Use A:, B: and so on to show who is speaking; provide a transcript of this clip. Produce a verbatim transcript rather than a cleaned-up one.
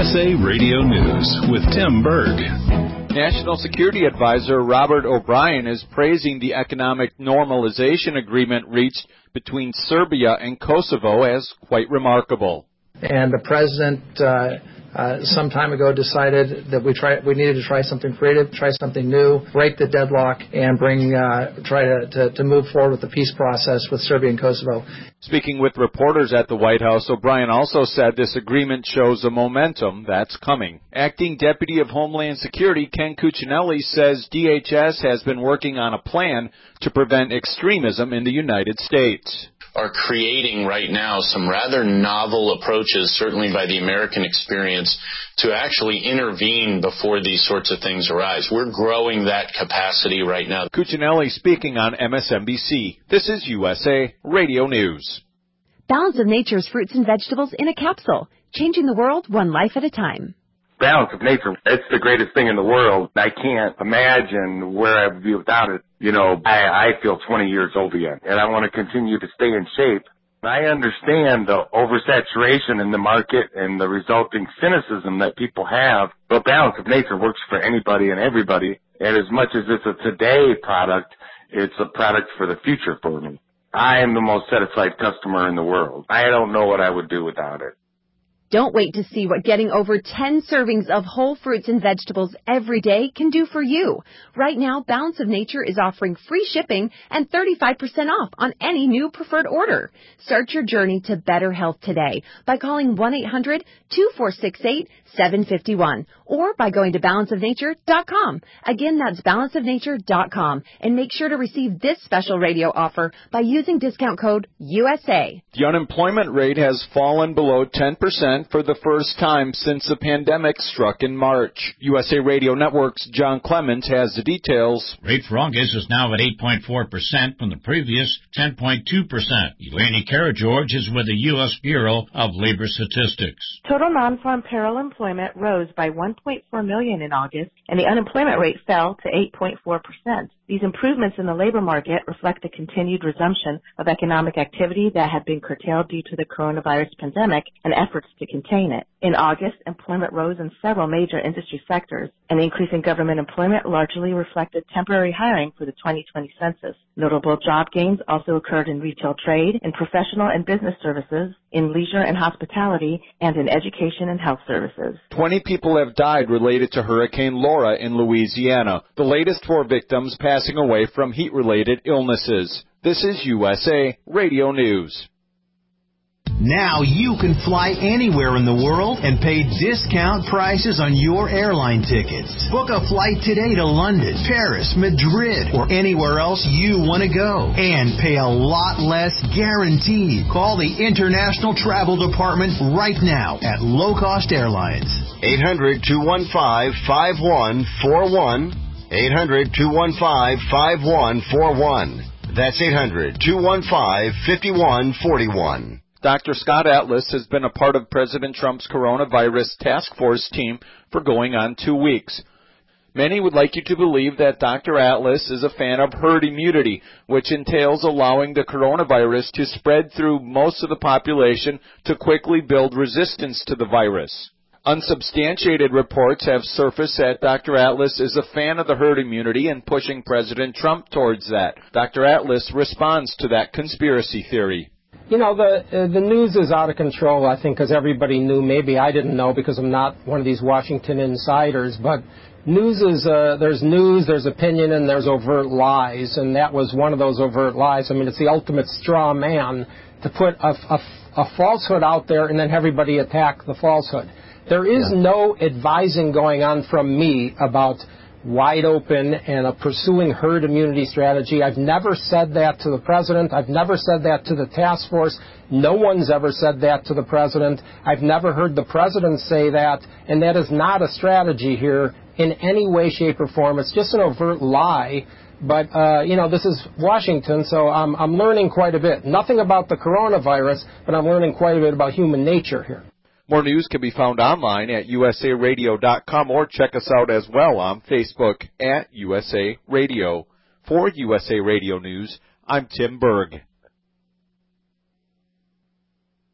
A: S A Radio News with Tim Berg.
B: National Security Advisor Robert O'Brien is praising the economic normalization agreement reached between Serbia and Kosovo as quite remarkable.
C: And the president uh, uh, some time ago decided that we try we needed to try something creative, try something new, break the deadlock, and bring uh, try to, to, to move forward with the peace process with Serbia and Kosovo.
B: Speaking with reporters at the White House, O'Brien also said this agreement shows a momentum that's coming. Acting Deputy of Homeland Security Ken Cuccinelli says D H S has been working on a plan to prevent extremism in the United States.
D: Are creating right now some rather novel approaches, certainly by the American experience, to actually intervene before these sorts of things arise. We're growing that capacity right now.
B: Cuccinelli speaking on M S N B C. This is U S A Radio News.
E: Balance of Nature's fruits and vegetables in a capsule, changing the world one life at a time.
F: Balance of Nature, it's the greatest thing in the world. I can't imagine where I would be without it. You know, I, I feel twenty years old again, and I want to continue to stay in shape. I understand the oversaturation in the market and the resulting cynicism that people have, but Balance of Nature works for anybody and everybody, and as much as it's a today product, it's a product for the future for me. I am the most satisfied customer in the world. I don't know what I would do without it.
E: Don't wait to see what getting over ten servings of whole fruits and vegetables every day can do for you. Right now, Balance of Nature is offering free shipping and thirty-five percent off on any new preferred order. Start your journey to better health today by calling one eight hundred two four six eight seven five one or by going to balance of nature dot com. Again, that's balance of nature dot com. And make sure to receive this special radio offer by using discount code U S A.
B: The unemployment rate has fallen below ten percent for the first time since the pandemic struck in March. U S A Radio Network's John Clemens has the details.
G: Rate for August is now at eight point four percent from the previous ten point two percent. Elaine Karageorge is with the U S Bureau of Labor Statistics.
H: Total non-farm payroll employment rose by one point four million in August, and the unemployment rate fell to eight point four percent. These improvements in the labor market reflect the continued resumption of economic activity that had been curtailed due to the coronavirus pandemic and efforts to contain it. In August, employment rose in several major industry sectors. An increase in government employment largely reflected temporary hiring for the twenty twenty census. Notable job gains also occurred in retail trade, in professional and business services, in leisure and hospitality, and in education and health services.
B: Twenty people have died related to Hurricane Laura in Louisiana, the latest four victims passing away from heat-related illnesses. This is U S A Radio News.
I: Now you can fly anywhere in the world and pay discount prices on your airline tickets. Book a flight today to London, Paris, Madrid, or anywhere else you want to go. And pay a lot less guaranteed. Call the International Travel Department right now at Low Cost Airlines.
J: eight hundred two one five five one four one. eight hundred two one five five one four one. That's eight hundred two one five five one four one.
B: Doctor Scott Atlas has been a part of President Trump's coronavirus task force team for going on two weeks. Many would like you to believe that Doctor Atlas is a fan of herd immunity, which entails allowing the coronavirus to spread through most of the population to quickly build resistance to the virus. Unsubstantiated reports have surfaced that Doctor Atlas is a fan of the herd immunity and pushing President Trump towards that. Doctor Atlas responds to that conspiracy theory.
C: You know, the uh, the news is out of control, I think, because everybody knew. Maybe I didn't know because I'm not one of these Washington insiders. But news is, uh, there's news, there's opinion, and there's overt lies. And that was one of those overt lies. I mean, it's the ultimate straw man to put a, a, a falsehood out there and then everybody attack the falsehood. There is yeah. no advising going on from me about wide open and a pursuing herd immunity strategy. I've never said that to the president. I've never said that to the task force. No one's ever said that to the president. I've never heard the president say that, and that is not a strategy here in any way, shape, or form. It's just an overt lie. But, uh, you know, this is Washington, so I'm, I'm learning quite a bit. Nothing about the coronavirus, but I'm learning quite a bit about human nature here.
B: More news can be found online at U S A radio dot com or check us out as well on Facebook at U S A Radio. For U S A Radio News, I'm Tim Berg.